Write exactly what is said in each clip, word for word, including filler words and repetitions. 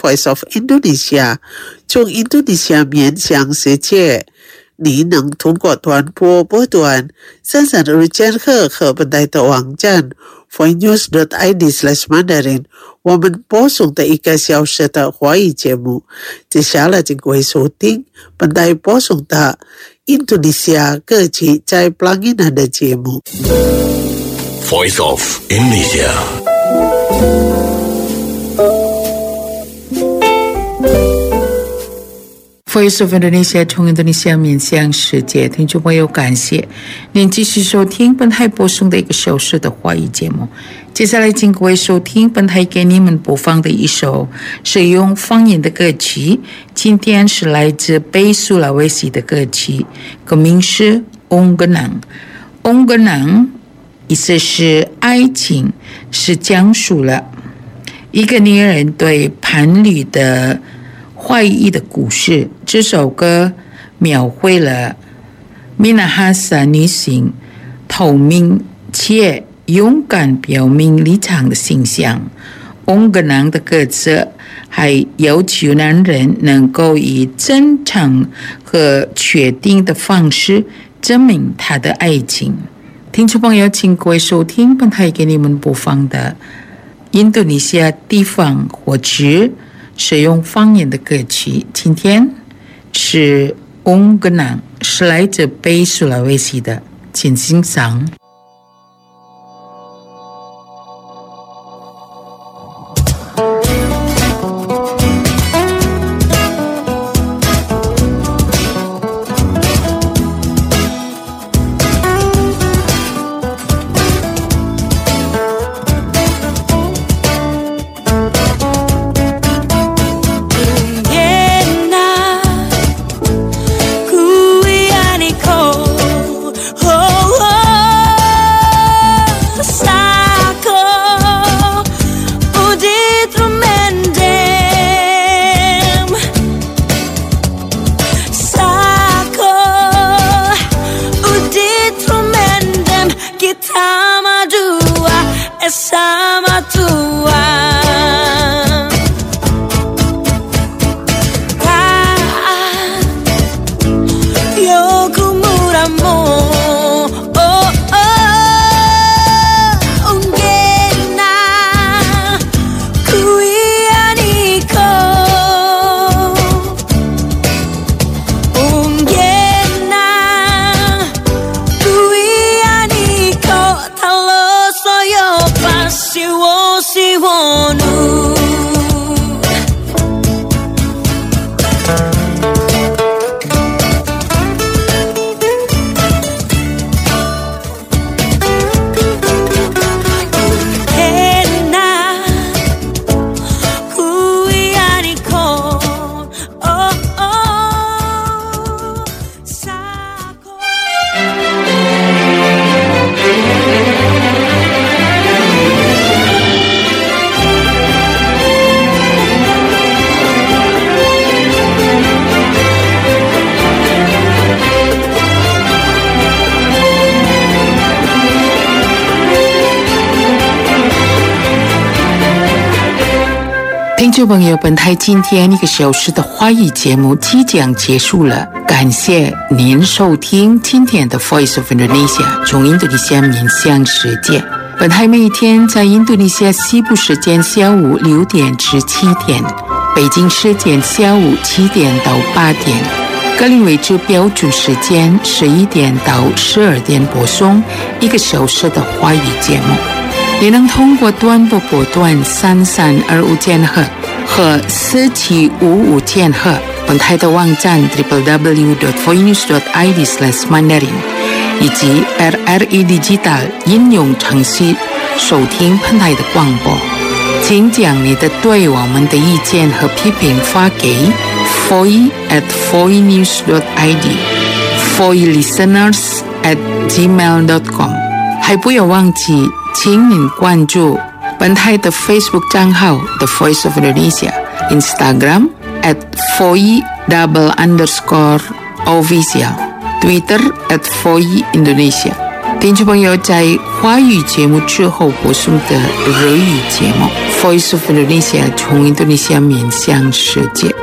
Voice of Indonesia 从印度尼西亚面向世界。你能通过短波波段三三日间课和本台的网站 voinews dot i d slash mandarin 我们播送的一个小时的华语节目。接下来请各位收听本台播送的印度尼西亚歌曲在 Pelanginan 的节目。 Voice of Indonesia。 Voice of Indonesia 从印度尼西亚面向世界，听众朋友，感谢您继续收听本台播送的一个小时的华语节目。接下来请各位收听本台给你们播放的一首使用方言的歌曲，今天是来自北苏拉威西的歌曲，歌名是 Onggenang。Onggenang 意思是爱情，是讲述了一个女人对伴侣的怀疑的故事。这首歌描绘了米纳哈萨女性透明且勇敢表明立场的形象。Onggenang的歌词还要求男人能够以真诚和确定的方式证明他的爱情。听众朋友，请各位收听本台给你们播放的印度尼西亚地方或者使用方言的歌曲，今天是 Onggenang， 是来自北苏拉威西的，请欣赏。听众朋友，本台今天一个小时的华语节目即将结束了，感谢您收听今天的 Voice of Indonesia 从印度尼西亚面向世界。本台每天在印度尼西亚西部时间下午六点至七点，北京时间下午七点到八点，格林威治标准时间十一点到十二点播送一个小时的华语节目。也能通过短波波段三三二五千赫和四七五五千赫，本台的网站 double-u double-u double-u dot voinews dot i d slash mandarin 以及 R R E Digital 应用程序收听本台的广播。请将你的对我们的意见和批评发给 voice at voinews dot i d voice listeners at gmail dot com。 还不要忘记请您关注本台的 Facebook 账号 The Voice of Indonesia， Instagram at voice double underscore official， Twitter at voice Indonesia。 听众朋友，在华语节目之后播送的日语节目《Voice of Indonesia》从印度尼西亚面向世界。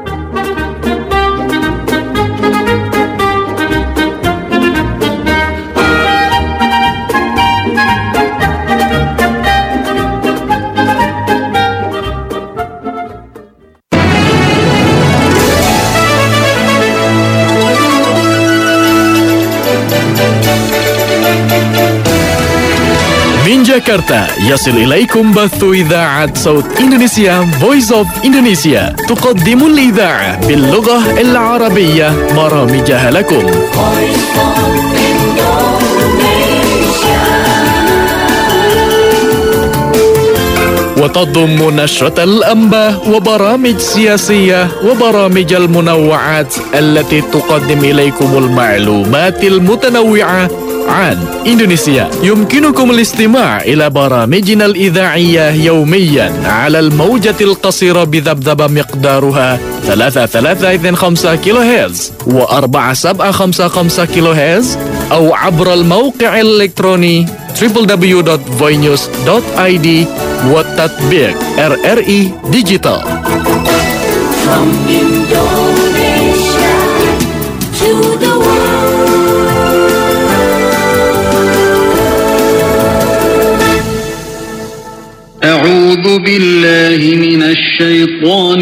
جاكرتا يصل إليكم بث إذاعة صوت إندونيسيا Voice of Indonesia تقدم الإذاعة باللغة العربية برامجها لكم. وتضم نشرة الأنباء وبرامج سياسية وبرامج المنوعات التي تقدم إليكم المعلومات المتنوعة عن إندونيسيا. يمكنكم الاستماع إلى برامجنا الإذاعية يوميا على الموجة القصيرة بذبذبة مقدارها ثلاثة ثلاثة اثنين خمسة كيلو هرتز وأربعة سبعة خمسة خمسة كيلو هرتز أو عبر الموقع الإلكتروني دبليو دبليو دبليو دوت voinews دوت آي دي والتطبيق إر إر إي Digital. From Indonesia to the أعوذ بالله من الشيطان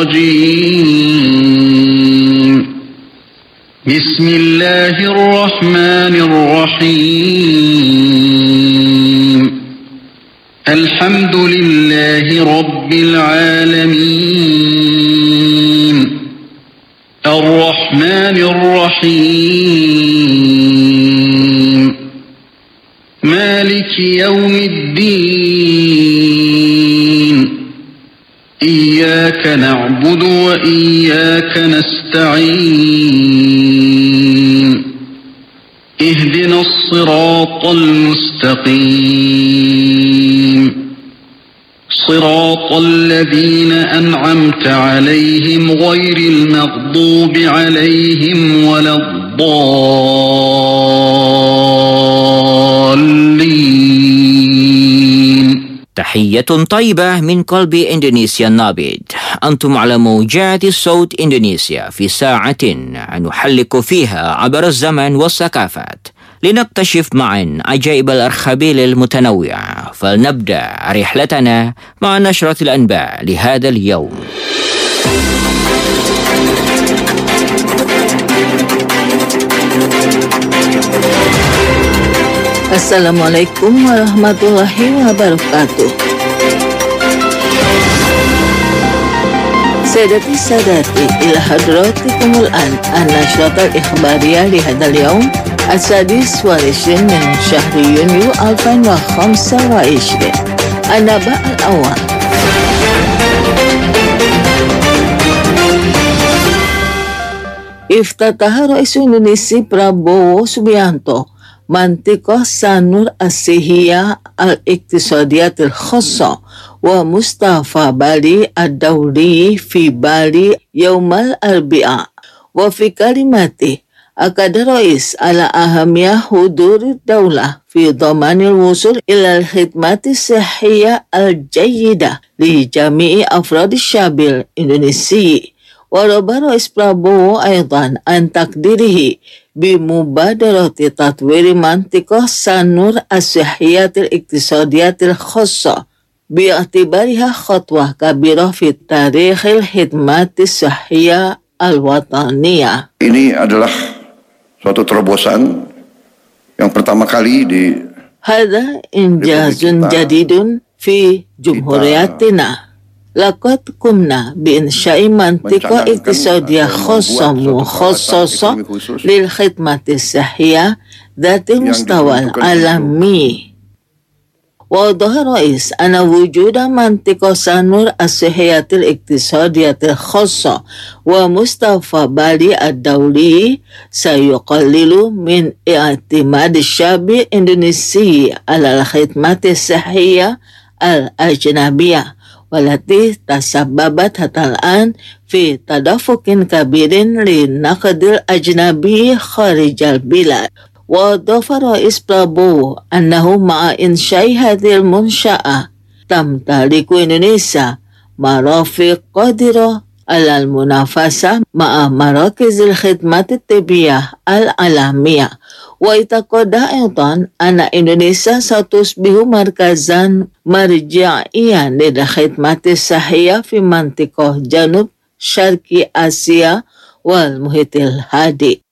الرجيم. بسم الله الرحمن الرحيم. الحمد لله رب العالمين. الرحمن الرحيم. مالك يوم الدين. إياك نعبد وإياك نستعين. اهدنا الصراط المستقيم. صراط الذين أنعمت عليهم غير المغضوب عليهم ولا الضالين. تحية طيبة من قلب إندونيسيا النابض. أنتم على موجات صوت إندونيسيا في ساعة نحلق فيها عبر الزمن والثقافات لنكتشف معا عجائب الأرخبيل المتنوعة. فلنبدأ رحلتنا مع نشرة الأنباء لهذا اليوم. Assalamualaikum warahmatullahi wabarakatuh. Sayyidati sadati ila hadratikumul an an-nashrat al-ikhbariyah li hadal yawm as-sadis wal ishrin min syahri Yunyu alfan wa khamsa wa ishrin. An-naba al-awwal. Iftataha Rais Indonesia Prabowo Subianto منطقة سانور السيهية الاقتصادية الخاصة ومصطفى بالي الدولي في بالي يوم الأربعاء. وفي كلمته أكد الرئيس على أهمية حضور الدولة في ضمان الوصول إلى الخدمات الصحية الجيدة لجميع أفراد الشعب الإندونيسي. وربى الرئيس برابو أيضا عن تقديره بمبادرة تطوير منطقة سانور الصحية الاقتصادية الخاصة باعتبارها خطوة كبيرة في تاريخ الخدمات الصحية الوطنية. Ini adalah suatu terobosan yang pertama kali di هذا إنجاز جديد في جمهوريتنا. لقد قمنا بإنشاء منطقة اقتصادية خاصة مخصصة للخدمات الصحية ذات المستوى العالمي. وأوضح الرئيس أن وجود منطقة سانور الصحية الاقتصادية الخاصة ومصطفى بالي الدولي سيقلل من اعتماد الشعب الإندونيسي على الخدمات الصحية الأجنبية والتي تسببت حتى الآن في تدفق كبير للنقد الأجنبي خارج البلاد. وأضاف رئيس برابو أنه مع إنشاء هذه المنشأة تمتلك إندونيسيا مرافق قادرة على المنافسة مع مراكز الخدمات الطبية العالمية. واعتقد أيضا أن إندونيسيا ستصبح مركزا مرجعيا للخدمات الصحية في منطقة جنوب شرق آسيا والمحيط الهادئ.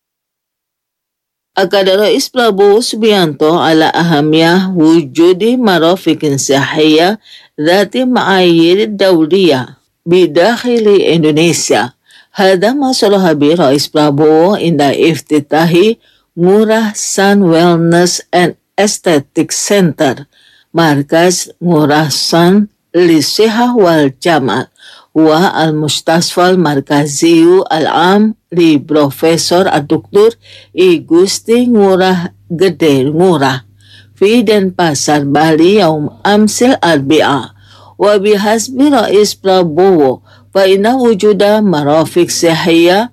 أكد رئيس برابو سبيانتو على أهمية وجود مرافق صحية ذات معايير دولية بداخل إندونيسيا. هذا ما صرح به رئيس برابو عند افتتاح Ngurah San Wellness and Aesthetic Center, مركز Ngurah San للصحة والجمال، هو المستشفى المركزي العام لبروفيسور الدكتور إيغوستي Ngurah Gede Ngurah في دنباسار بالي يوم أمس الأربعاء. وبحسب رئيس برابو فإن وجود مرافق صحية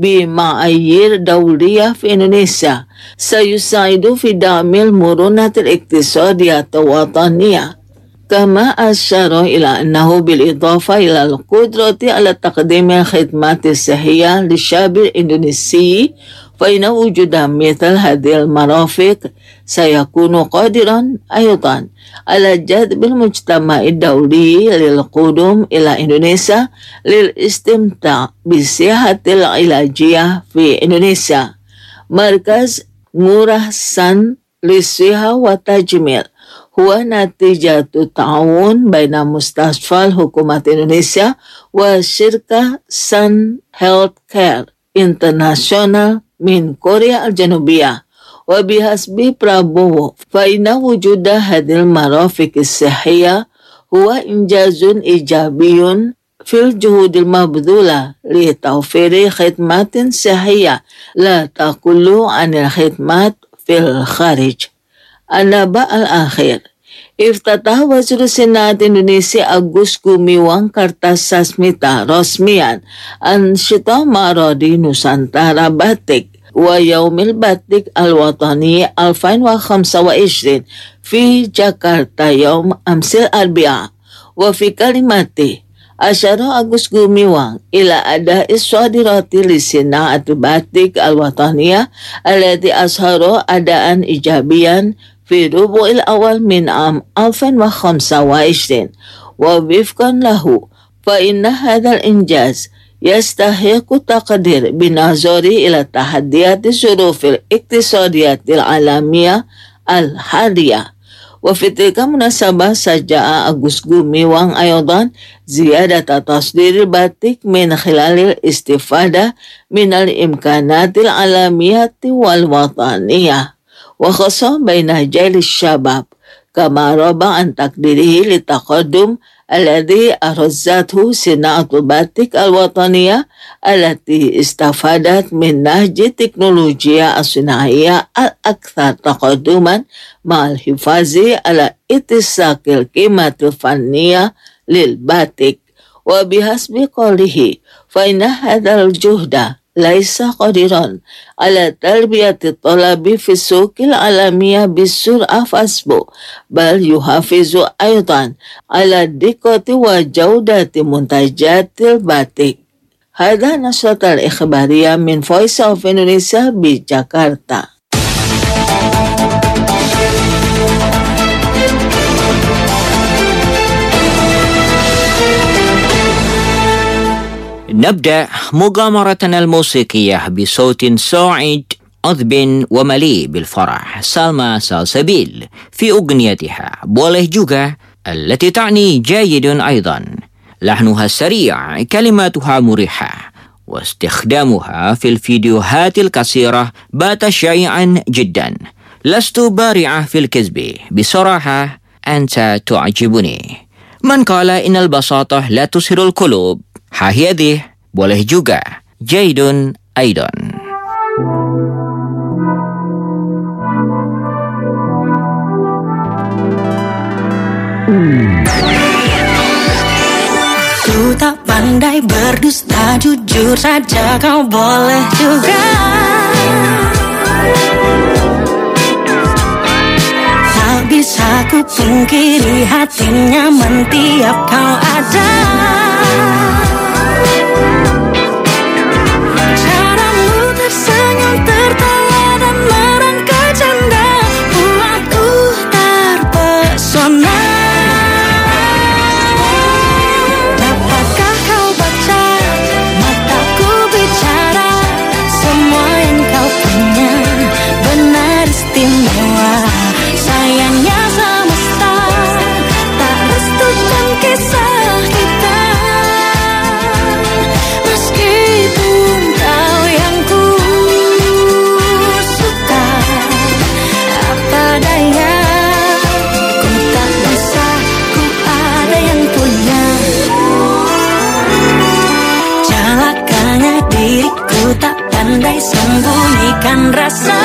بمعايير دولية في إندونيسيا سيساعد في دعم المرونة الاقتصادية الوطنية. كما أشار إلى أنه بالإضافة إلى القدرة على تقديم الخدمات الصحية للشعب الإندونيسي، فإن وجود مثل هذه المرافق سيكون قادرا أيضا على جذب المجتمع الدولي للقدوم إلى إندونيسيا للاستمتاع بالصحة العلاجية في إندونيسيا. مركز Ngurah San للصحة والتجميل هو نتيجة التعاون بين مستشفى الحكومة إندونيسيا وشركة Sun Healthcare International من كوريا الجنوبية. وبحسب برابو فإن وجود هذه المرافق الصحية هو إنجاز إيجابي في الجهود المبذولة لتوفير خدمات صحية لا تقل عن الخدمات في الخارج. النبأ الأخير. افتتح وزير الصناعة إندونيسيا Agus Gumiwang Kartasasmita رسميا أنشطة معرض نوسانتارا باتيك ويوم الباتيك الوطني ألفين وخمسة وعشرين في جاكرتا يوم أمس الأربعاء. وفي كلمته أشار Agus Gumiwang إلى أداء الصادرات لصناعة باتيك الوطنية التي أظهر أداء إيجابيا في الربع الأول من عام ألفين وخمسة وعشرين. ووفقا له فإن هذا الإنجاز يستحق التقدير بالنظر إلى تحديات الظروف الاقتصادية العالمية الحالية. وفي تلك المناسبة شجع Agus Gumiwang أيضا زيادة تصدير الباتيك من خلال الاستفادة من الإمكانات العالمية والوطنية، وخاصة بين جيل الشباب، كما ربى عن تقديره للتقدم الذي أرزته صناعة الباتيك الوطنية التي استفادت من نهج التكنولوجيا الصناعية الأكثر تقدما مع الحفاظ على اتساق القيمة الفنية للباتيك. وبحسب قوله فإن هذا الجهد ليس قادرا على تلبية الطلب في السوق العالمية بسرعة فحسب، بل يحافظ أيضا على دقة وجودة منتجات الباتيك. هذا نشرة الإخبارية من Voice of Indonesia بجاكرتا. نبدأ مغامرتنا الموسيقية بصوت صاعد عذب ومليء بالفرح. سلمى سلسبيل في أغنيتها Boleh Juga التي تعني جيد أيضا. لحنها سريع، كلماتها مريحة، واستخدامها في الفيديوهات القصيرة بات شائعا جدا. لست بارعة في الكذب، بصراحة أنت تعجبني. من قال إن البساطة لا تسهر القلوب؟ ها هذه Boleh Juga جيد أيضا. Ku tak pandai berdusta, jujur saja kau boleh juga. bisa ku pungkiri hati nyaman tiap kau ada. Caramu tersenyum, tertawa dan merangkai canda buatku terpesona. Dapatkah kau baca mataku bicara? Semua yang kau punya benar istimewa. Sayangnya semesta tak restukan kisah kita. Meskipun kau yang ku suka, apa daya, ku tak bisa, ku ada yang punya. Celakanya diriku tak pandai sembunyikan rasa.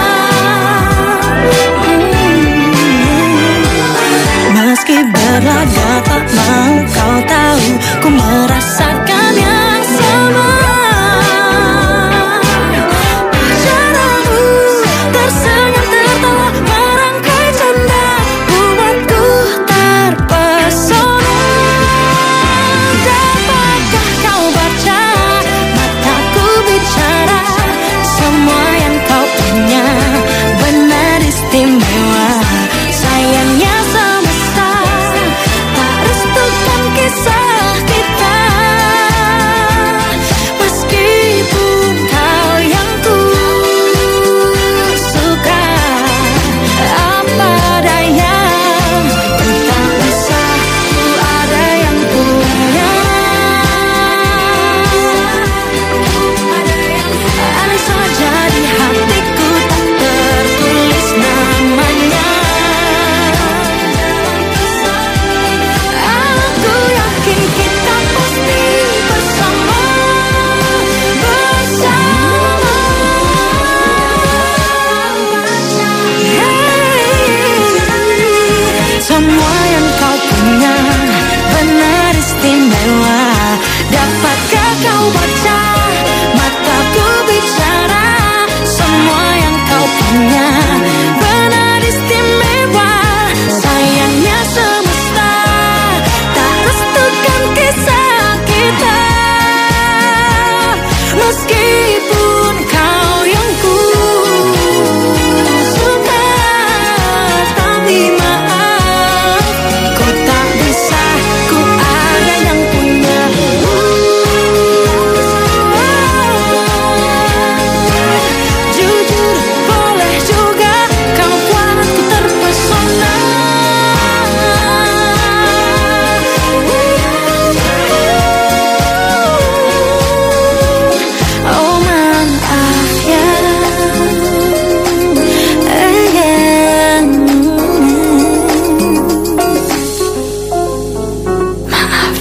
Meski berlaga tak mau kau tahu, ku merasakan yang sama. Caramu tersenyum, tertawa, merangkai canda buatku terpesona. Dapatkah kau baca mataku bicara? Semua yang kau punya benar istimewa. Sayangnya semesta tak restukan kisah kita. Meskipun kau yang ku suka, apa daya, ku tak bisa, ku ada yang punya. Aneh saja di hatiku tak tertulis namanya. Aku yakin kita pasti bersama, bersama. Hey, semua yang kau punya benar istimewa. Dapatkah kau baca mataku bicara? Semua yang kau punya benar istimewa. Sayangnya semesta tak restukan kisah kita. Meskipun kau yang ku suka, tapi maaf, ku tak bisa, ku ada yang punya. Jujur boleh juga, kau buatku terpesona. Oh maaf ya, eh, maaf.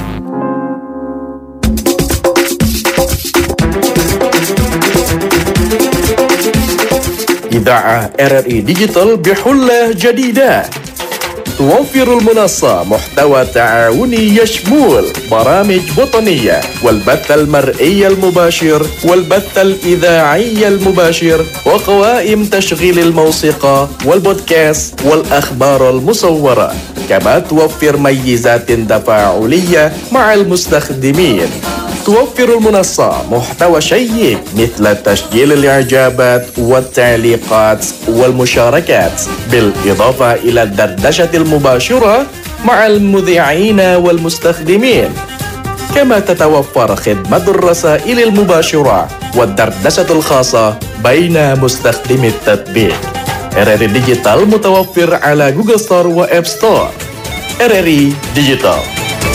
إذاعة آر آر إي ديجيتال بحلة جديدة. توفر المنصة محتوى تعاوني يشمل برامج وطنية والبث المرئي المباشر والبث الإذاعي المباشر وقوائم تشغيل الموسيقى والبودكاست والأخبار المصورة. كما توفر ميزات تفاعلية مع المستخدمين. توفر المنصة محتوى شيق مثل تسجيل الإعجابات والتعليقات والمشاركات، بالإضافة إلى الدردشة المباشرة مع المذيعين والمستخدمين. كما تتوفر خدمة الرسائل المباشرة والدردشة الخاصة بين مستخدمي التطبيق. آر آر إي ديجيتال متوفر على جوجل ستور وآب ستور. آر آر إي ديجيتال.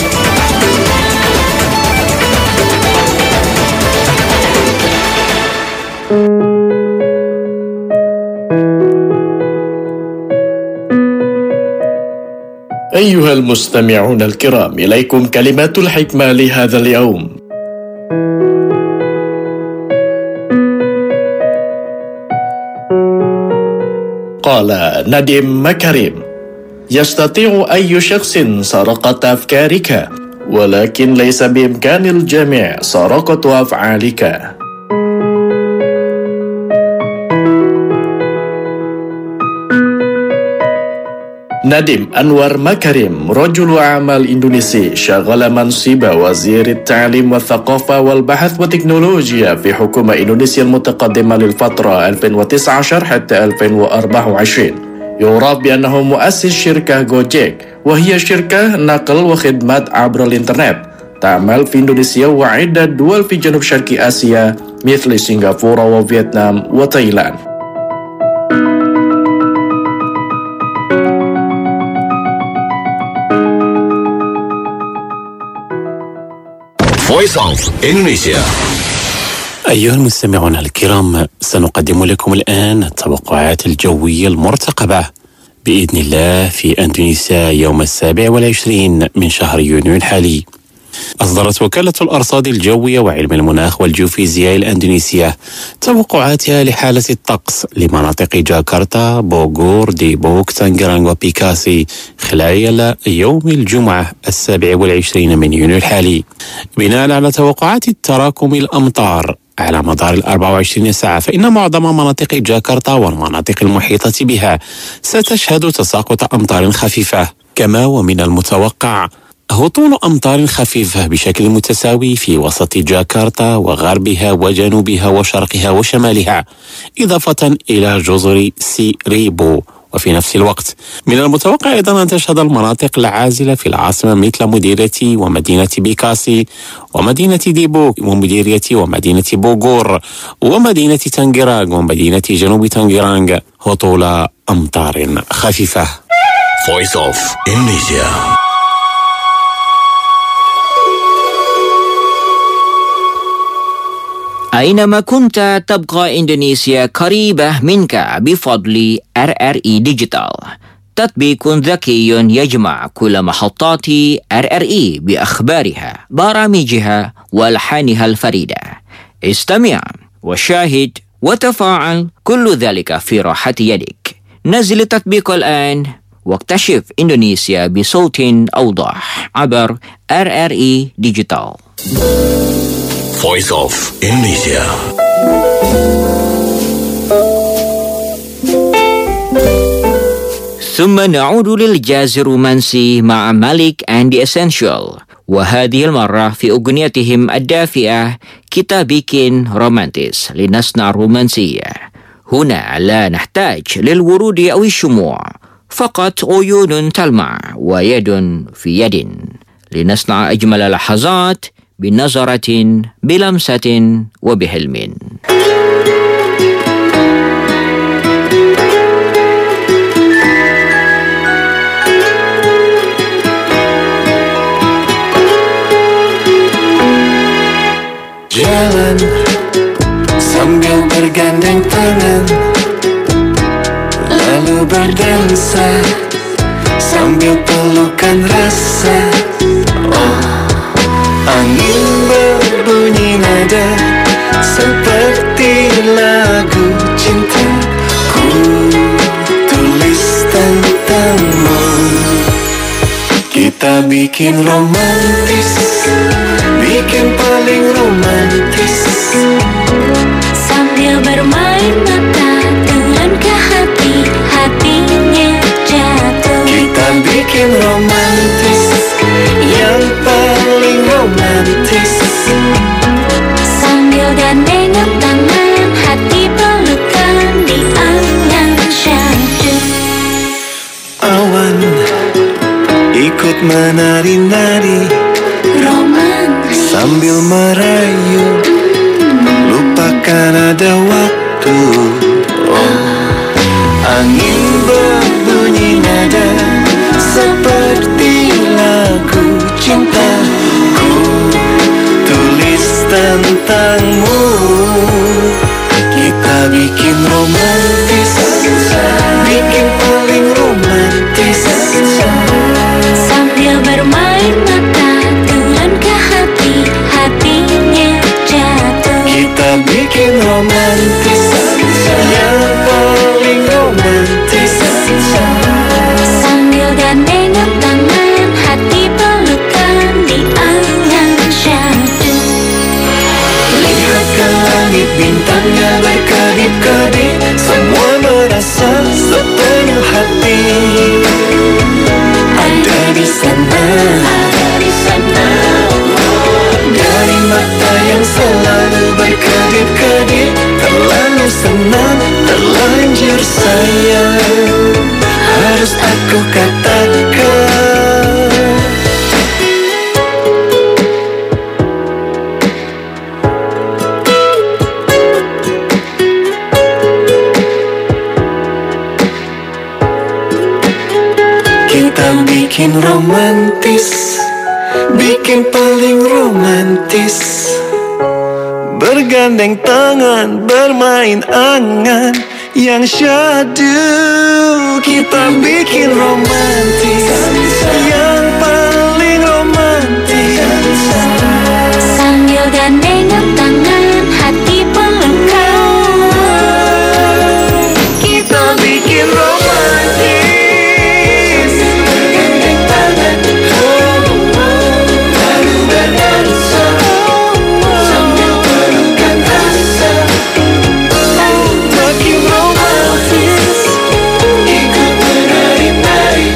أيها المستمعون الكرام، إليكم كلمات الحكمة لهذا اليوم. قال نديم مكرم: يستطيع أي شخص سرقة أفكارك، ولكن ليس بإمكان الجميع سرقة أفعالك. نديم أنور مكرم رجل أعمال إندونيسي شغل منصب وزير التعليم والثقافة والبحث والتكنولوجيا في حكومة إندونيسيا المتقدمة للفترة ألفين وتسعة عشر حتى ألفين وأربعة وعشرين. يعرف بأنه مؤسس شركة جوجيك، وهي شركة نقل وخدمات عبر الإنترنت تعمل في إندونيسيا وعدة دول في جنوب شرق آسيا مثل سنغافورة وفيتنام وتايلاند. Voice of Indonesia. أيها المستمعون الكرام، سنقدم لكم الآن التوقعات الجوية المرتقبة بإذن الله في أندونيسيا يوم السابع والعشرين من شهر يونيو الحالي. أصدرت وكالة الأرصاد الجوية وعلم المناخ والجيوفيزياء الأندونيسية توقعاتها لحالة الطقس لمناطق جاكرتا، بوغور، ديبوك، تانغرانغ وبيكاسي خلال يوم الجمعة السابع والعشرين من يونيو الحالي، بناء على توقعات التراكم الأمطار على مدار الأربع وعشرين ساعة. فإن معظم مناطق جاكرتا والمناطق المحيطة بها ستشهد تساقط أمطار خفيفة، كما ومن المتوقع هطول أمطار خفيفة بشكل متساوي في وسط جاكرتا وغربها وجنوبها وشرقها وشمالها، إضافة إلى جزر سيريبو. وفي نفس الوقت من المتوقع أيضا أن تشهد المناطق العازلة في العاصمة مثل مديرية ومدينة بيكاسي ومدينة ديبوك ومديرية ومدينة بوغور ومدينة تانغرانغ ومدينة جنوب تانغرانغ هطول أمطار خفيفة. Voice of Indonesia. أينما كنت تبقى إندونيسيا قريبة منك بفضل آر آر إي ديجيتال، تطبيق ذكي يجمع كل محطات آر آر إي بأخبارها، برامجها والحانها الفريدة. استمع وشاهد وتفاعل، كل ذلك في راحة يدك. نزل التطبيق الآن واكتشف إندونيسيا بصوت أوضح عبر آر آر إي ديجيتال. Voice of Indonesia. ثم نعود للجاز الرومانسي مع مالك and the Essential، وهذه المرة في أغنيتهم الدافئة كتا بيكين رومانتيس لنصنع رومانسية. هنا لا نحتاج للورود أو الشموع، فقط عيون تلمع ويد في يد لنصنع أجمل لحظات بنظرة بلمسة وبحلم. Jalan sambil bergandeng tangan, lalu berdansa sambil pelukan rasa. Oh, angin berbunyi nada seperti lagu cinta, ku tulis tentangmu. Kita bikin romantis, bikin paling romantis, sambil bermain mata dengan ke hati, hatinya jatuh. Kita bikin romantis, yang paling romantis, sambil gandengan tangan, hati pelukan di angan syahdu. Awan ikut menari-nari, romantis, sambil merayu, lupakan ada waktu. Oh, angin berbunyi nada seperti lagu cinta, ku tulis tentangmu. Kita bikin romantis, bikin paling romantis, sambil bermain mata dengan ke hati, hatinya jatuh. Kita bikin romantis, yang paling romantis, sambil gandengan tangan, hati pelukan di angan syahdu. Lihat ke langit, bintangnya berkedip-kedip, semua merasa sepenuh hati. sana, dari sana. Dari mata yang selalu berkedip-kedip, terlalu senang, terlanjur sayang, harus aku katakan. Kita bikin romantis, bikin paling romantis, bergandeng tangan, bermain angan yang syadu. Kita bikin romantis, yang paling romantis, sambil gandengan tangan, hati pelukan. Kita bikin romantis, bergandeng tangan, lalu berdansa sambil pelukan rasa. Makin romantis, ikut menari-nari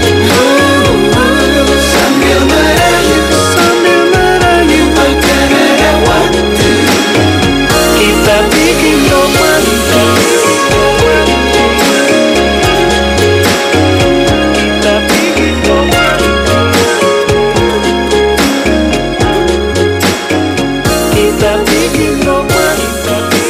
sambil merayu, sambil merayu akan ada waktu. Kita bikin romantis, kita bikin romantis, kita bikin romantis.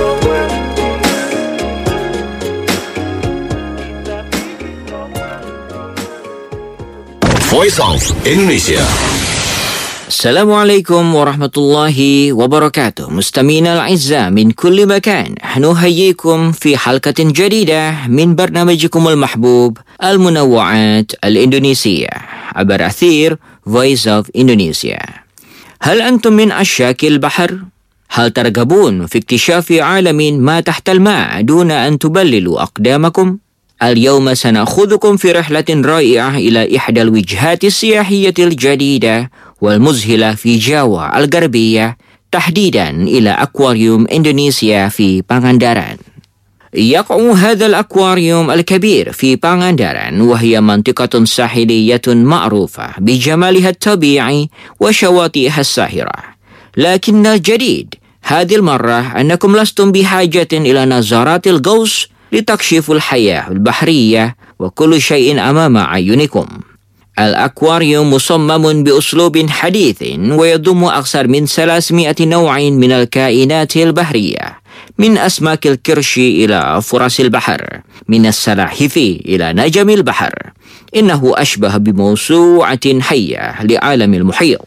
Voice of Indonesia. Assalamualaikum warahmatullahi wabarakatuh. مستمعينا الأعزاء من كل مكان، نحييكم في حلقة جديدة من برنامجكم المحبوب المنوعات الإندونيسية عبر أثير Voice of Indonesia. هل أنتم من عشاق البحر؟ هل ترغبون في اكتشاف عالم ما تحت الماء دون أن تبللوا أقدامكم؟ اليوم سنأخذكم في رحلة رائعة إلى إحدى الوجهات السياحية الجديدة والمذهلة في جاوا الغربية، تحديدا إلى أكواريوم إندونيسيا في بانغانداران. يقع هذا الأكواريوم الكبير في بانغانداران، وهي منطقة ساحلية معروفة بجمالها الطبيعي وشواطئها الساحرة. لكن الجديد هذه المرة أنكم لستم بحاجة إلى نظارات الغوص لتكشفوا الحياة البحرية وكل شيء أمام أعينكم. الأكواريوم مصمم بأسلوب حديث ويضم أكثر من ثلاثمائة نوع من الكائنات البحرية، من أسماك الكرش إلى فرس البحر، من السلاحف إلى نجم البحر. إنه أشبه بموسوعة حية لعالم المحيط.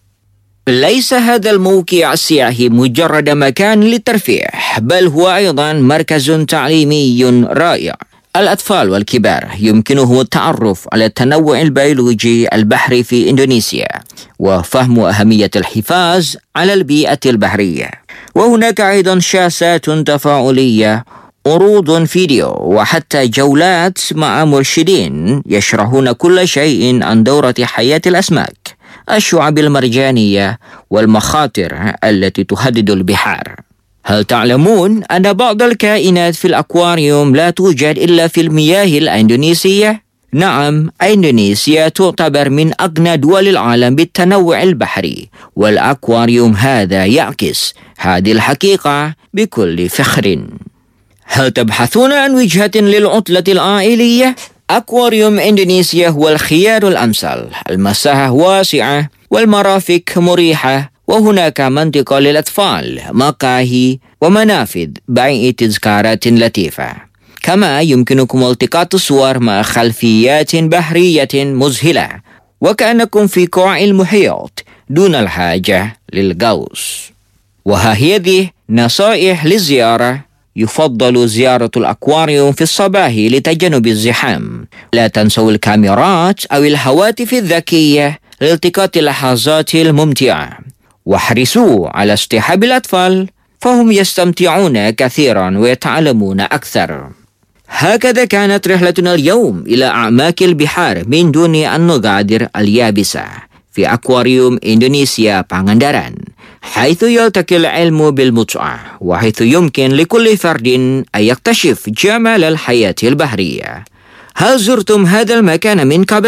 ليس هذا الموقع السياحي مجرد مكان للترفيه، بل هو أيضا مركز تعليمي رائع. الأطفال والكبار يمكنهم التعرف على التنوع البيولوجي البحري في إندونيسيا وفهم أهمية الحفاظ على البيئة البحرية. وهناك أيضا شاشات تفاعلية، عروض فيديو، وحتى جولات مع مرشدين يشرحون كل شيء عن دورة حياة الأسماك، الشعاب المرجانية والمخاطر التي تهدد البحار. هل تعلمون أن بعض الكائنات في الأكواريوم لا توجد إلا في المياه الإندونيسية؟ نعم، إندونيسيا تعتبر من أغنى دول العالم بالتنوع البحري، والأكواريوم هذا يعكس هذه الحقيقة بكل فخر. هل تبحثون عن وجهة للعطلة العائلية؟ أكواريوم إندونيسيا هو الخيار الأمثل. المساحة واسعة والمرافق مريحة، وهناك منطقة للأطفال، مقاهي ومنافذ بيع تذكارات لطيفة. كما يمكنكم التقاط صور مع خلفيات بحرية مذهلة، وكأنكم في قاع المحيط دون الحاجة للغوص. وها هذه نصائح للزيارة. يفضل زيارة الأكواريوم في الصباح لتجنب الزحام. لا تنسوا الكاميرات أو الهواتف الذكية لالتقاط اللحظات الممتعة. واحرصوا على اصطحاب الأطفال، فهم يستمتعون كثيرا ويتعلمون أكثر. هكذا كانت رحلتنا اليوم إلى أعماق البحار من دون أن نغادر اليابسة في أكواريوم إندونيسيا بانغانداران، حيث يلتقي العلم بالمتعة، وحيث يمكن لكل فرد أن يكتشف جمال الحياة البحرية. هل زرتم هذا المكان من قبل؟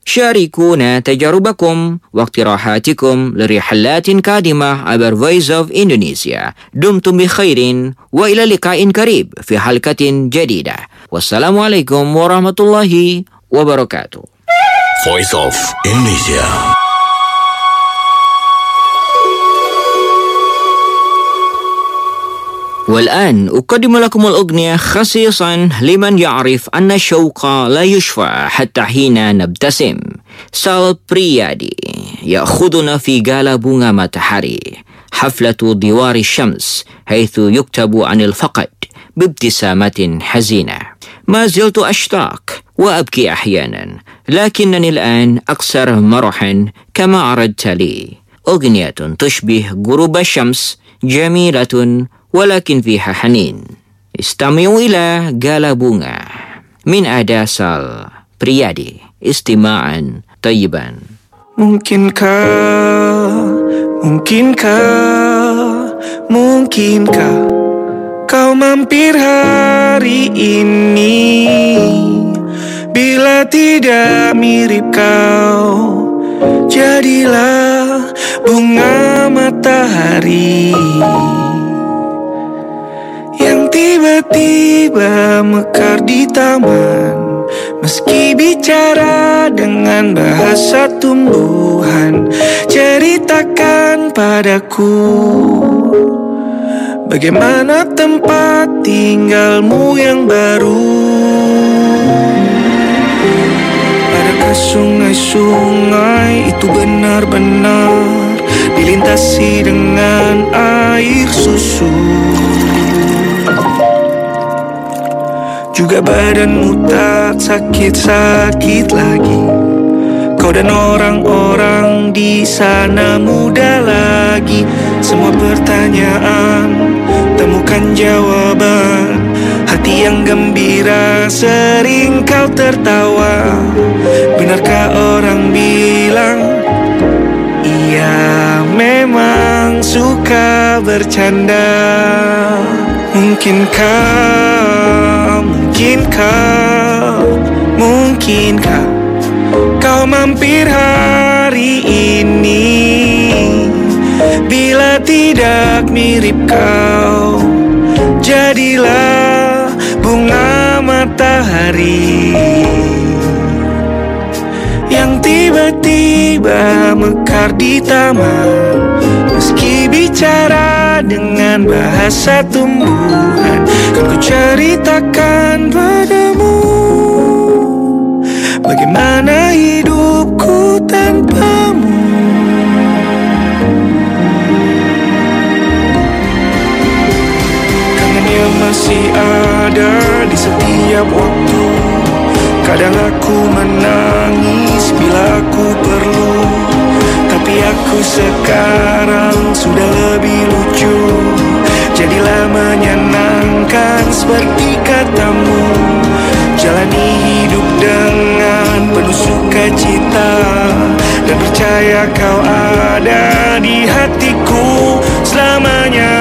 شاركونا تجاربكم واقتراحاتكم لرحلات قادمة عبر Voice of Indonesia. دمتم بخير وإلى لقاء قريب في حلقة جديدة. والسلام عليكم ورحمة الله وبركاته. Voice of Indonesia. والآن أقدم لكم الأغنية خصيصا لمن يعرف أن الشوق لا يشفى حتى حين نبتسم. Sal Priadi يأخذنا في جال bunga matahari حفلة دوار الشمس حيث يكتب عن الفقد بابتسامة حزينة. ما زلت أشتاق وأبكي أحيانا لكنني الآن أكثر مرحا كما أردت لي. أغنية تشبه غروب الشمس جميلة ولكن فيها حنين. استمعوا إلى جال bunga من أداء Sal Priadi. استماعا طيبا. Mungkinkah, mungkinkah, mungkinkah kau mampir hari ini? Bila tidak mirip kau, jadilah bunga matahari yang tiba-tiba mekar di taman. Meski bicara dengan bahasa tumbuhan, ceritakan padaku bagaimana tempat tinggalmu yang baru. Adakah sungai-sungai itu benar-benar dilintasi dengan air susu? Juga badanmu tak sakit-sakit lagi. Kau dan orang-orang di sana muda lagi. Semua pertanyaan temukan jawaban. Hati yang gembira sering kau tertawa. Benarkah orang bilang ia memang suka bercanda? Mungkinkah, mungkinkah, mungkinkah kau mampir hari ini? Bila tidak mirip kau, jadilah bunga matahari yang tiba-tiba mekar di taman. Meski bicara dengan bahasa tumbuhan, kan ku ceritakan padamu bagaimana hidupku tanpamu. Kangennya masih ada di setiap waktu. Kadang aku menangis bila aku perlu, tapi aku sekarang sudah lebih lucu. Jadilah menyenangkan seperti katamu. Jalani hidup dengan penuh sukacita, dan percaya kau ada di hatiku selamanya.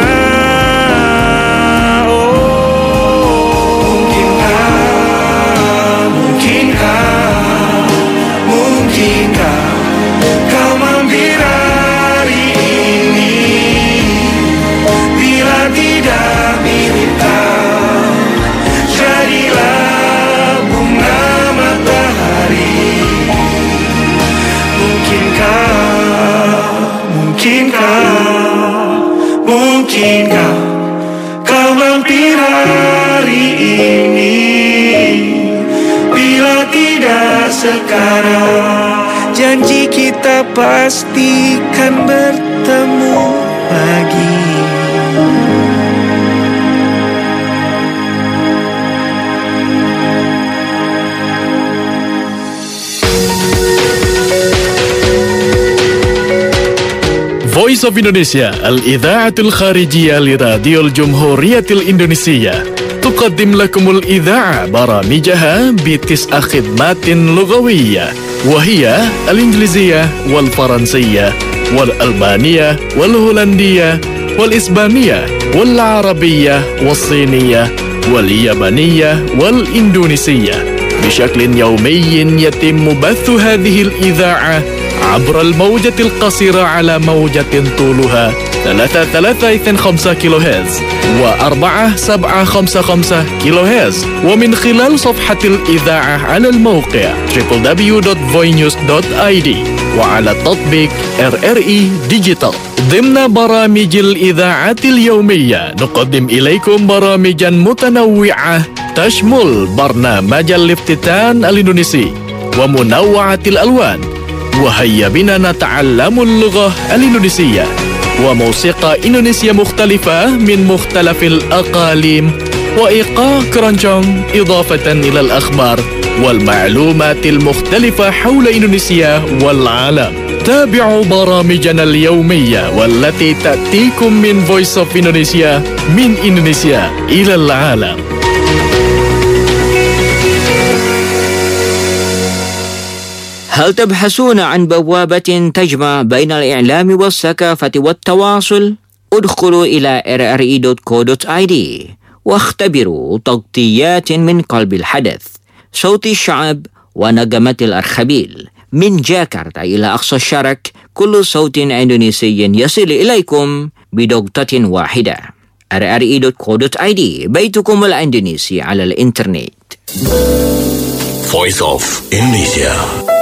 Mungkinkah kau mampir hari ini? Bila tidak sekarang, janji kita pastikan bertemu lagi. Voice of Indonesia الإذاعة الخارجية لراديو الجمهورية الإندونيسية تقدم لكم الإذاعة برامجها بتسع خدمات لغوية، وهي الإنجليزية والفرنسية والألبانية والهولندية والإسبانية والعربية والصينية واليابانية والإندونيسية. بشكل يومي يتم بث هذه الإذاعة عبر الموجة القصيرة على موجة طولها ثلاثة ثلاثة اثنين خمسة كيلو هرتز وأربعة سبعة خمسة خمسة كيلو هرتز، ومن خلال صفحة الإذاعة على الموقع دبليو دبليو دبليو دوت فوي نيوز دوت آي دي وعلى تطبيق آر آر إي ديجيتال. ضمن برامج الإذاعة اليومية نقدم إليكم برامجا متنوعة تشمل برنامج الافتتان الإندونيسي ومنوعة الألوان، وهيا بنا نتعلم اللغة الإندونيسية، وموسيقى إندونيسية مختلفة من مختلف الأقاليم، وإيقاع كرانشونغ، إضافة إلى الأخبار والمعلومات المختلفة حول إندونيسيا والعالم. تابعوا برامجنا اليومية والتي تأتيكم من Voice of Indonesia من إندونيسيا إلى العالم. هل تبحثون عن بوابة تجمع بين الإعلام والثقافة والتواصل؟ ادخلوا إلى آر آر إي دوت كو دوت آي دي واختبروا تغطيات من قلب الحدث، صوت الشعب ونغمة الأرخبيل. من جاكرتا إلى أقصى الشرق كل صوت إندونيسي يصل إليكم بضغطة واحدة. آر آر إي دوت كو دوت آي دي بيتكم الإندونيسي على الإنترنت. Voice of Indonesia.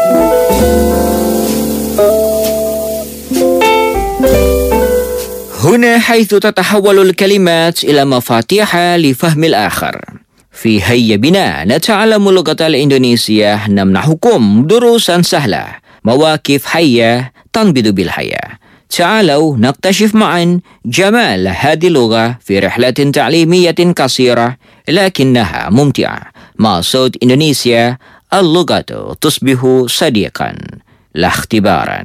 هنا حيث تتحول الكلمات إلى مفاتيح لفهم الآخر. في هيا بنا نتعلم اللغة الإندونيسية، نمنحكم دروسا سهلة، مواقف حية تنبض بالحياة. تعالوا نكتشف معا جمال هذه اللغة في رحلة تعليمية قصيرة لكنها ممتعة. مع صوت إندونيسيا اللغة تصبح صديقا لا اختبارا.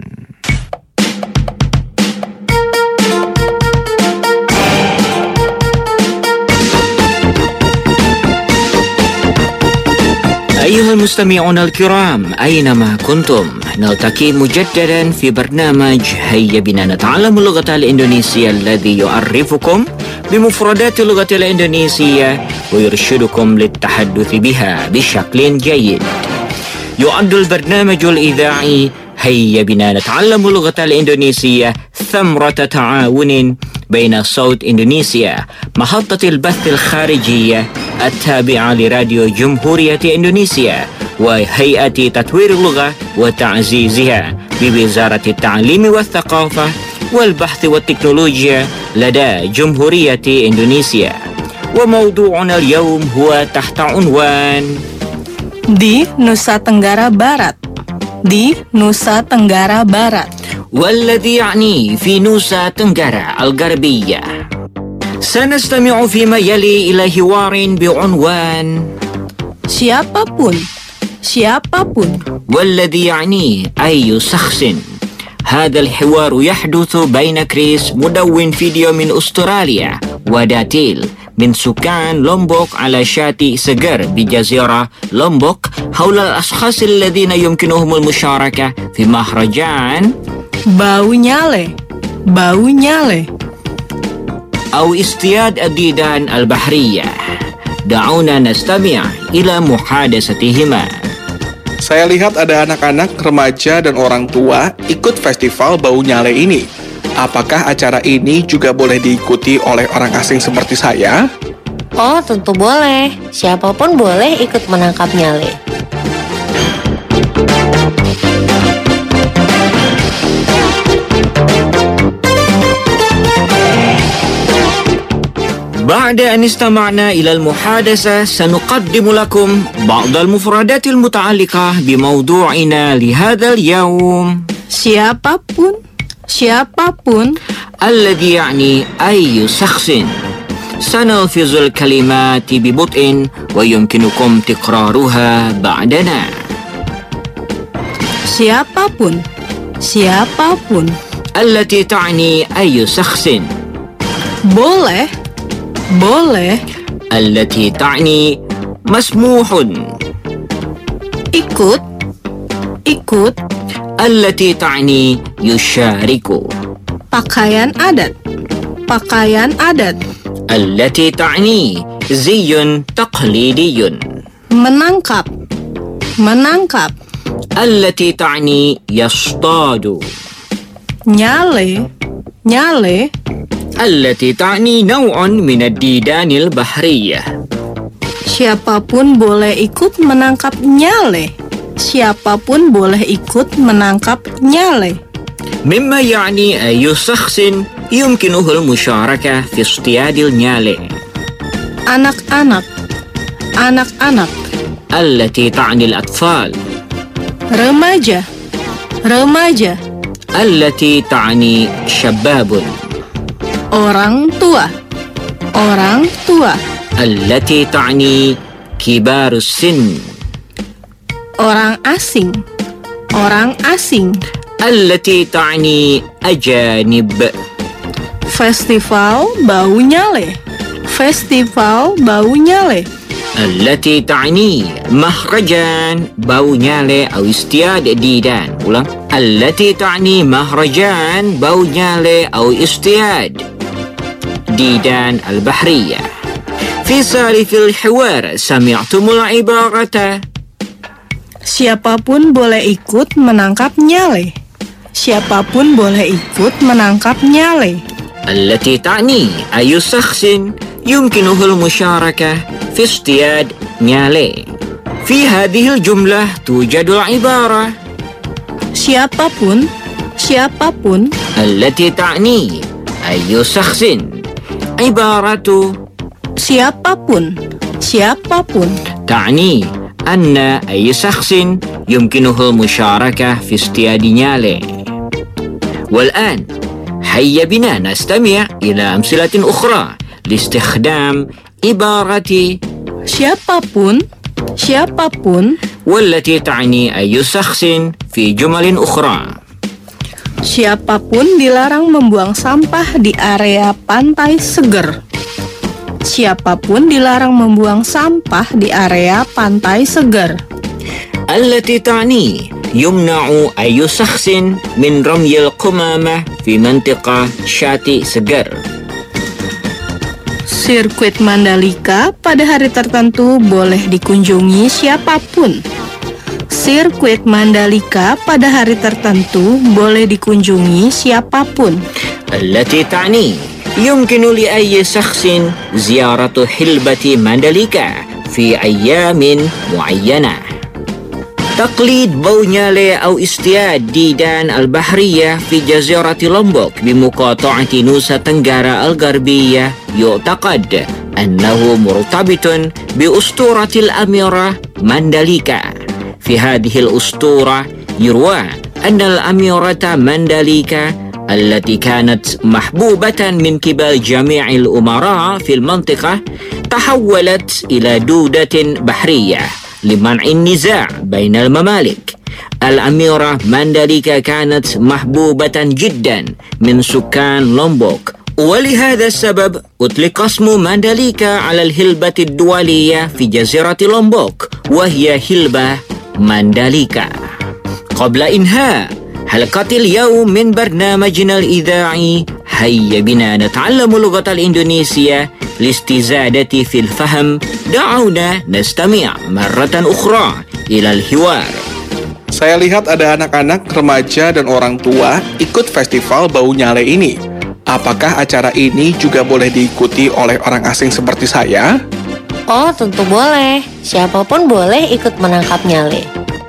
أيها المستمعون الكرام أينما كنتم، نلتقي مجددا في برنامج هيا بنا نتعلم اللغة الإندونيسية الذي يعرفكم بمفردات اللغة الإندونيسية ويرشدكم للتحدث بها بشكل جيد. يعد البرنامج الإذاعي هيا بنا نتعلم اللغة الإندونيسية ثمرة تعاون بين صوت إندونيسيا محطة البث الخارجية التابعة لراديو جمهورية إندونيسيا وهيئة تطوير اللغة وتعزيزها بوزارة التعليم والثقافة والبحث والتكنولوجيا لدى جمهورية إندونيسيا. وموضوعنا اليوم هو تحت عنوان di Nusa Tenggara Barat. di Nusa Tenggara Barat والذي يعني في نوسا تنغرا الغربية. سنستمع فيما يلي إلى حوار بعنوان siapapun siapapun والذي يعني أي شخص. هذا الحوار يحدث بين كريس مدون فيديو من أستراليا وداتيل من سكان لومبوك على شاطئ سجر بجزيرة لومبوك حول الأشخاص الذين يمكنهم المشاركة في مهرجان Bau Nyale Bau Nyale أو اصطياد الديدان البحرية. دعونا نستمع إلى محادثتهما. Saya lihat ada anak-anak, remaja, dan orang tua ikut festival Bau Nyale ini. Apakah acara ini juga boleh diikuti oleh orang asing seperti saya? Oh, tentu boleh. Siapapun boleh ikut menangkap nyale. بعد أن استمعنا إلى المحادثة سنقدم لكم بعض المفردات المتعلقة بموضوعنا لهذا اليوم. siapapun siapapun الذي يعني أي شخص. سنلفظ الكلمات ببطء ويمكنكم تكرارها بعدنا. siapapun siapapun التي تعني أي شخص. boleh boleh التي تعني مسموح. ikut ikut التي تعني يشارك. pakaian adat pakaian adat التي تعني زي تقليدي. menangkap menangkap. التي تعني يصطاد. Nyale, nyale. التي تعني نوع من الديدان البحرية. Siapapun boleh ikut menangkap nyale. Siapapun boleh ikut menangkap nyale. مما يعني أي شخص يمكنه المشاركة في اصطياد النيالي. Anak-anak, anak-anak. التي تعني الأطفال. Remaja, remaja. التي تعني شباب. Orang tua, orang tua. التي تعني كبار السن. Orang asing, orang asing. التي تعني أجانب. Festival bau nyale, festival bau nyale. التي تعني مهرجان بونيالي أو استياد ديدان. ulang. التي تعني مهرجان بونيالي أو استياد ديدان البحرية. في سالف الحوار سمعتم العبارة Siapapun boleh ikut menangkap nyale. Siapapun boleh ikut menangkap nyale. التي تعني أي شخص يمكنه المشاركة في اصطياد نيالي. في هذه الجملة توجد العبارة Siapapun, siapapun. التي تعني أي شخص. عبارة Siapapun, siapapun. تعني أن أي شخص يمكنه المشاركة في اصطياد نيالي. والآن هيا بنا نستمع إلى أمثلة أخرى لاستخدام عبارة Siapapun, siapapun. والتي تعني أي شخص في جمل أخرى. Siapapun dilarang membuang sampah di area pantai Seger. Siapapun dilarang membuang sampah di area pantai Seger. التي تعني يمنع أي شخص من رمي القمامة في منطقة شاطئ سجر. Sirkuit Mandalika pada hari tertentu boleh dikunjungi siapapun. Sirkuit Mandalika pada hari tertentu boleh dikunjungi siapapun. التي تعني يمكن لأي شخص زيارة حلبة مانداليكا في أيام معينة. تقليد بونيالي أو اصطياد ديدان البحرية في جزيرة لومبوك بمقاطعة نوسا تنغارا الغربية يعتقد أنه مرتبط بأسطورة الأميرة مانداليكا. في هذه الأسطورة يروى أن الأميرة مانداليكا التي كانت محبوبة من قبل جميع الأمراء في المنطقة تحولت إلى دودة بحرية لمنع النزاع بين الممالك. الأميرة مانداليكا كانت محبوبة جدا من سكان لومبوك، ولهذا السبب أطلق اسم مانداليكا على الهلبة الدولية في جزيرة لومبوك وهي هلبة مانداليكا. قبل إنهاء حلقة اليوم من برنامجنا الإذاعي هيا بنا نتعلم اللغة الإندونيسية لاستزادة في الفهم. دعونا نستمع مرة أخرى إلى الحوار. Saya lihat ada anak-anak, remaja, dan orang tua ikut festival bau nyale ini. Apakah acara ini juga boleh diikuti oleh orang asing seperti saya? Oh, tentu boleh. Siapapun boleh ikut menangkap nyale.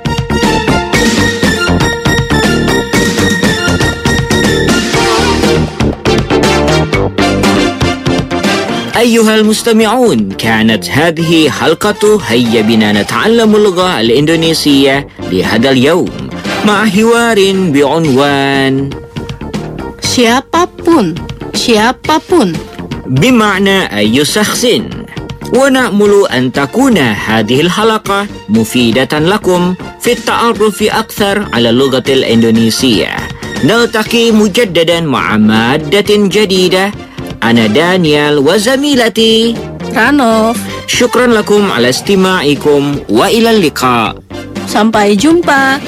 أيها المستمعون، كانت هذه حلقة هيا بنا نتعلم اللغة الإندونيسية لهذا اليوم مع حوار بعنوان Siapapun, siapapun. بمعنى أي شخص. ونأمل أن تكون هذه الحلقة مفيدة لكم في التعرف أكثر على اللغة الإندونيسية. نلتقي مجددا مع مادة جديدة. أنا دانيال وزميلتي Ranof. شكرا لكم على استماعكم وإلى اللقاء. Sampai jumpa.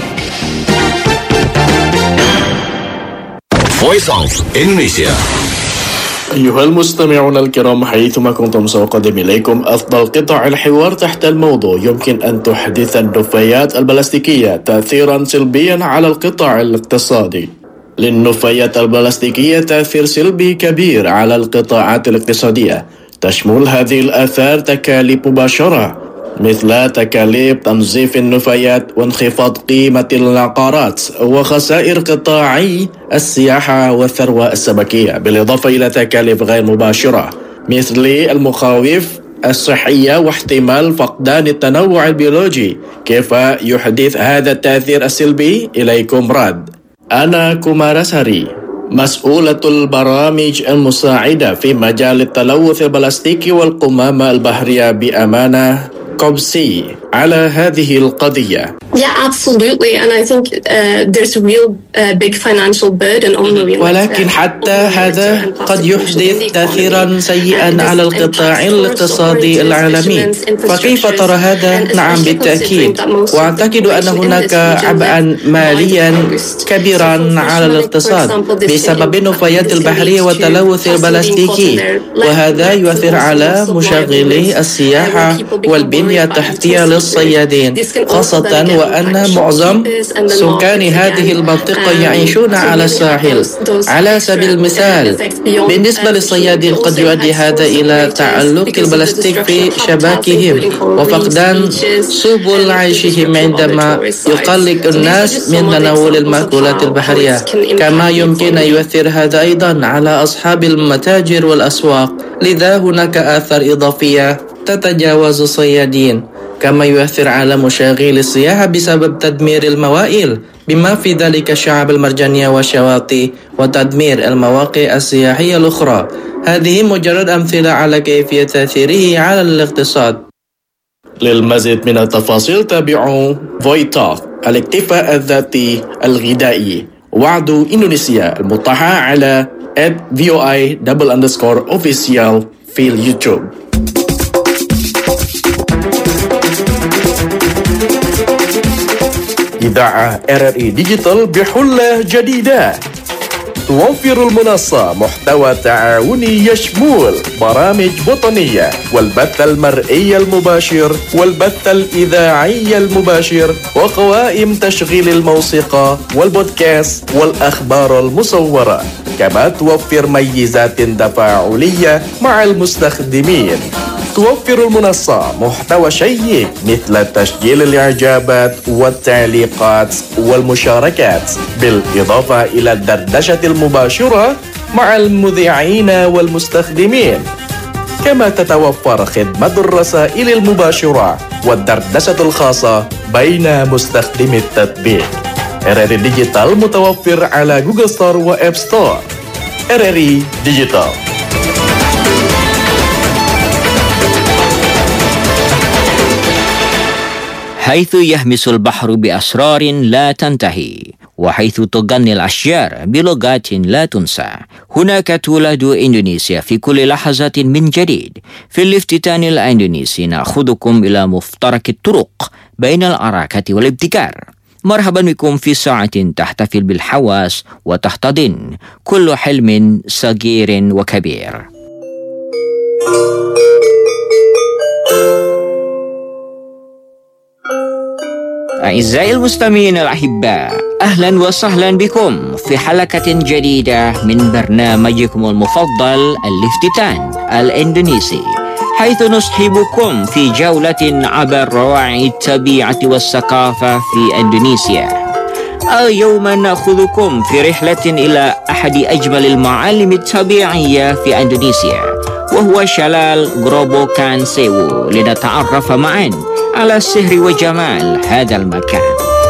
Voice of Indonesia. أيها المستمعون الكرام، حيثما كنتم سأقدم إليكم أفضل قطع الحوار تحت الموضوع يمكن أن تحدث النفايات البلاستيكية تأثيرا سلبيا على القطاع الاقتصادي. للنفايات البلاستيكية تأثير سلبي كبير على القطاعات الاقتصادية. تشمل هذه الآثار تكاليف مباشرة مثل تكاليف تنظيف النفايات وانخفاض قيمة العقارات وخسائر قطاعي السياحة والثروة السمكية، بالإضافة إلى تكاليف غير مباشرة مثل المخاوف الصحية واحتمال فقدان التنوع البيولوجي. كيف يحدث هذا التأثير السلبي؟ إليكم رد. أنا كومارا ساري، مسؤولة البرامج المساعدة في مجال التلوث البلاستيكي والقمامة البحرية بأمانة كوبسي على هذه القضية. Yeah, absolutely, and I think uh, there's a real uh, big financial burden on marine. ولكن حتى هذا قد يحدث تأثيرا سيئا على القطاع الاقتصادي العالمي. فكيف ترى هذا؟ نعم بالتأكيد، وأعتقد أن هناك عبئا ماليا كبيرا على الاقتصاد بسبب النفايات البحرية والتلوث البلاستيكي، وهذا يؤثر على مشغلي السياحة والبنية التحتية للصيادين، خاصة وأن معظم سكان هذه المنطقة يعيشون على الساحل. على سبيل المثال، بالنسبة للصيادين قد يؤدي هذا إلى تعلق البلاستيك في شباكهم وفقدان سبل عيشهم عندما يقلق الناس من تناول المأكولات البحرية. كما يمكن أن يؤثر هذا أيضا على أصحاب المتاجر والأسواق، لذا هناك آثار إضافية تتجاوز الصيادين. كما يؤثر على مشاغل السياحة بسبب تدمير الموائل، بما في ذلك الشعاب المرجانية والشواطئ وتدمير المواقع السياحية الأخرى. هذه مجرد أمثلة على كيفية تأثيره على الاقتصاد. للمزيد من التفاصيل تابعوا فويتوك، الاكتفاء الذاتي الغذائي، وعد إندونيسيا المطاحة على at voi double underscore official في اليوتيوب. إذاعة آر آر إي ديجيتال بحلة جديدة. توفر المنصة محتوى تعاوني يشمل برامج وطنية والبث المرئي المباشر والبث الإذاعي المباشر وقوائم تشغيل الموسيقى والبودكاست والأخبار المصورة. كما توفر ميزات تفاعلية مع المستخدمين. توفر المنصة محتوى شيق مثل تسجيل الإعجابات والتعليقات والمشاركات، بالإضافة إلى الدردشة المباشرة مع المذيعين والمستخدمين. كما تتوفر خدمة الرسائل المباشرة والدردشة الخاصة بين مستخدمي التطبيق. آر آر إي ديجيتال متوفر على جوجل ستور وآب ستور. آر آر إي ديجيتال. حيث يهمس البحر بأسرار لا تنتهي، وحيث تغني الأشجار بلغات لا تنسى، هناك تولد إندونيسيا في كل لحظة من جديد. في الافتتان الإندونيسي نأخذكم إلى مفترق الطرق بين الأراكة والابتكار. مرحبا بكم في ساعة تحتفل بالحواس وتحتضن كل حلم صغير وكبير. أعزائي المستمعين الأحباء، أهلا وسهلا بكم في حلقة جديدة من برنامجكم المفضل الافتتان الإندونيسي، حيث نصحبكم في جولة عبر روائع الطبيعة والثقافة في إندونيسيا. اليوم نأخذكم في رحلة إلى أحد أجمل المعالم الطبيعية في إندونيسيا، وهو شلال غروبوكان سيوو، لنتعرف معا على سحر وجمال هذا المكان.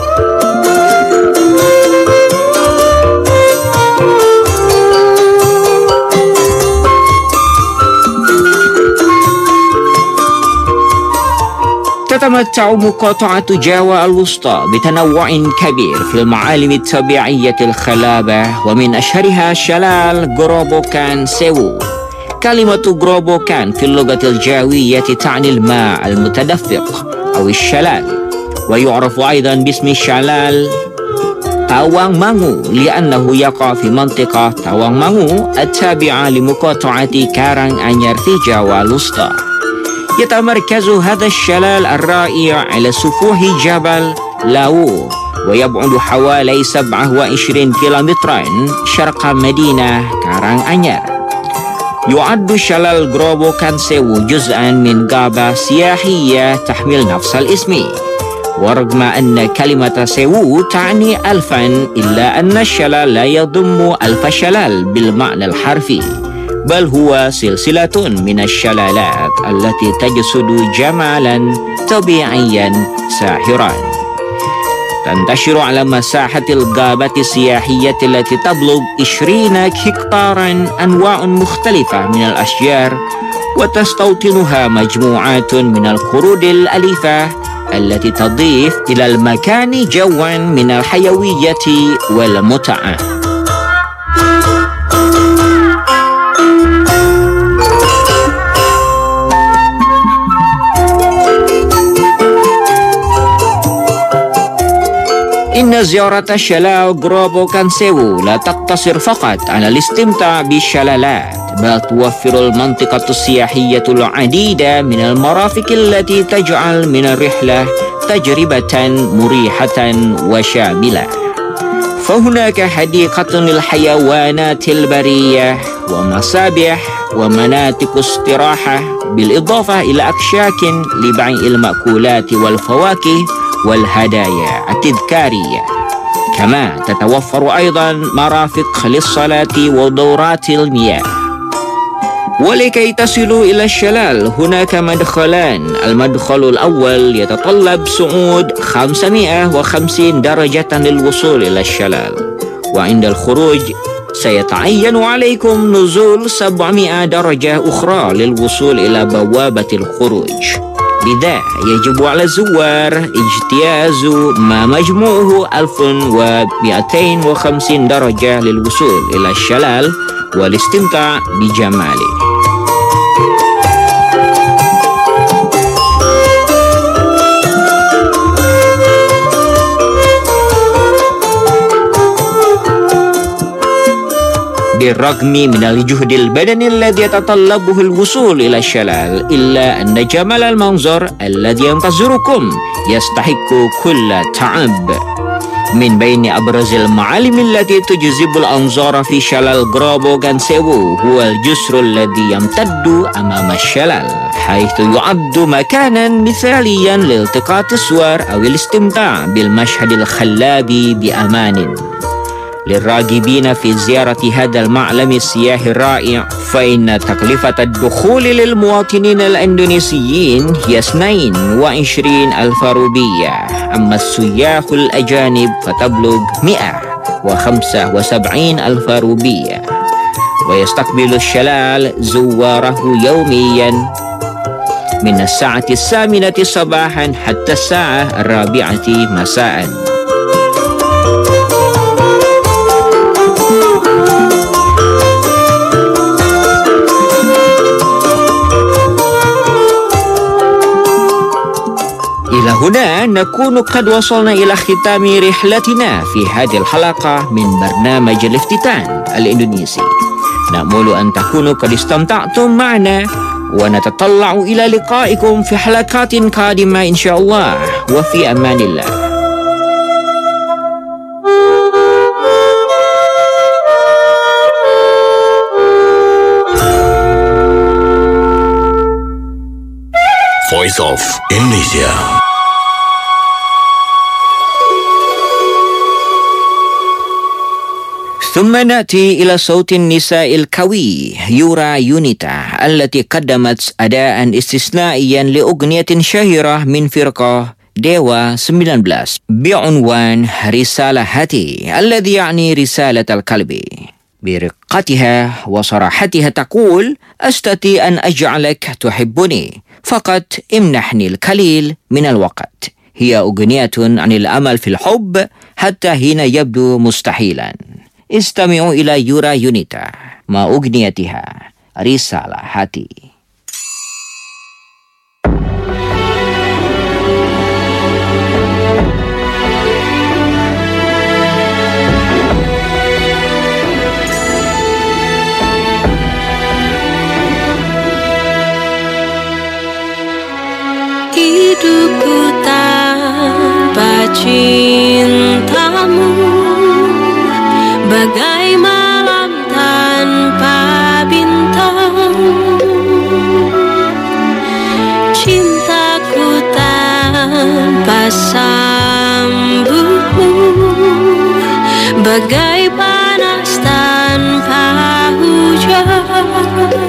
تتمتع مقاطعة جاوا الوسطى بتنوع كبير في المعالم الطبيعية الخلابة، ومن أشهرها شلال غروبوكان سيوو. كلمة غروبوكان في اللغة الجاوية تعني الماء المتدفق أو الشلال، ويعرف أيضا باسم شلال تاوان مانغو لأنه يقع في منطقة تاوان مانغو التابعة لمقاطعة كاران أنير في جاوا الوسطى. يتمركز هذا الشلال الرائع على سفوح جبل لاو ويبعد حوالي سبعة وعشرين كيلومترا شرق مدينة كاران أنير. يعد شلال غروبو كانسيو جزءا من غابة سياحية تحمل نفس الاسم، ورغم أن كلمة سيوو تعني ألفا إلا أن الشلال لا يضم ألف شلال بالمعنى الحرفي، بل هو سلسلة من الشلالات التي تجسد جمالا طبيعيا ساحرا. تنتشر على مساحة الغابة السياحية التي تبلغ عشرين هكتارا أنواع مختلفة من الأشجار، وتستوطنها مجموعات من القرود الأليفة التي تضيف إلى المكان جوا من الحيوية والمتعة. إن زيارة شلال غروبو كانسيو لا تقتصر فقط على الاستمتاع بالشلالات، بل توفر المنطقة السياحية العديد من المرافق التي تجعل من الرحلة تجربة مريحة وشاملة. فهناك حديقة للحيوانات البرية ومسابح ومناطق استراحة، بالإضافة إلى أكشاك لبيع المأكولات والفواكه والهدايا التذكارية. كما تتوفر أيضا مرافق للصلاة ودورات المياه. ولكي تصلوا إلى الشلال هناك مدخلان. المدخل الأول يتطلب صعود خمسمائة وخمسين درجة للوصول إلى الشلال، وعند الخروج سيتعين عليكم نزول سبعمائة درجة أخرى للوصول إلى بوابة الخروج. لذا يجب على الزوار اجتياز ما مجموعه ألف ومئتين وخمسين درجة للوصول إلى الشلال والاستمتاع بجماله. بالرغم من الجهد البدني الذي يتطلبه الوصول إلى الشلال، إلا أن جمال المنظر الذي ينتظركم يستحق كل تعب. من بين أبرز المعالم التي تجذب الأنظار في شلال غروبو كانسيو هو الجسر الذي يمتد أمام الشلال، حيث يعد مكانا مثاليا لالتقاط الصور أو الاستمتاع بالمشهد الخلاب بأمان. للراغبين في زيارة هذا المعلم السياحي الرائع، فإن تكلفة الدخول للمواطنين الإندونيسيين هي اثنين وعشرين ألف روبية، أما السياح الأجانب فتبلغ مئة وخمسة وسبعين ألف روبية. ويستقبل الشلال زواره يوميا من الساعة الثامنة صباحا حتى الساعة الرابعة مساء. إلى هنا نكون قد وصلنا إلى ختام رحلتنا في هذه الحلقة من برنامج الافتتان الإندونيسي. نأمل أن تكونوا قد استمتعتم معنا، ونتطلع إلى لقائكم في حلقات قادمة إن شاء الله، وفي أمان الله. Voice of Indonesia. ثم نأتي إلى صوت النساء القوي يورا يونيتا التي قدمت أداء استثنائيا لأغنية شهيرة من فرقة ديوا تسعة عشر بعنوان رسالة هاتي، الذي يعني رسالة القلب. برقتها وصراحتها تقول: أستطيع أن أجعلك تحبني، فقط امنحني القليل من الوقت. هي أغنية عن الأمل في الحب حتى حين يبدو مستحيلا. استمعوا إلى يورا يونيتا مع أغنيتها رسالة هاتي. hidupku tanpa cintamu, bagai malam tanpa bintang. Cintaku tanpa sambutmu, bagai panas tanpa hujan.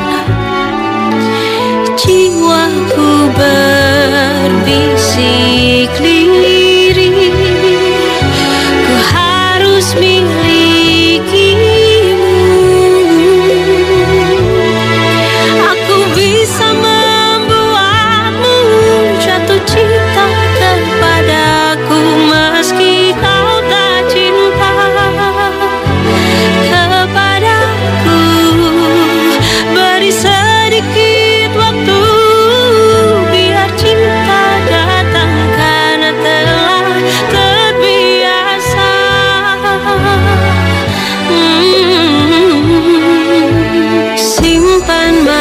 Jiwaku berbisik lirih, ku harus milikimu. Aku bisa membuatmu jatuh cinta kepadaku, meski kau tak cinta kepadaku. Beri sedikit waktu, biar cinta datang karena telah terbiasa. Hmm, simpan